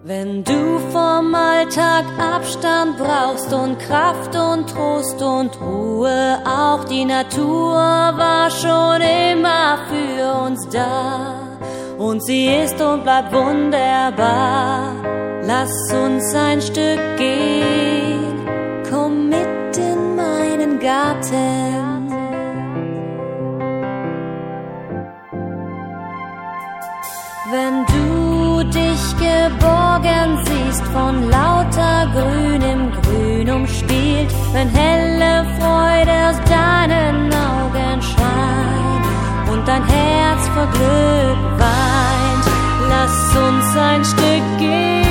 Wenn du vom Alltag Abstand brauchst und Kraft und Trost und Ruhe, auch die Natur war schon immer für uns da. Und sie ist und bleibt wunderbar. Lass uns ein Stück gehen, komm mit in meinen Garten. Wenn du dich geborgen siehst, von lauter grünem Grün umspielt, wenn helle Freude aus deinen Augen scheint und dein Herz vor Glück weint, lass uns ein Stück gehen.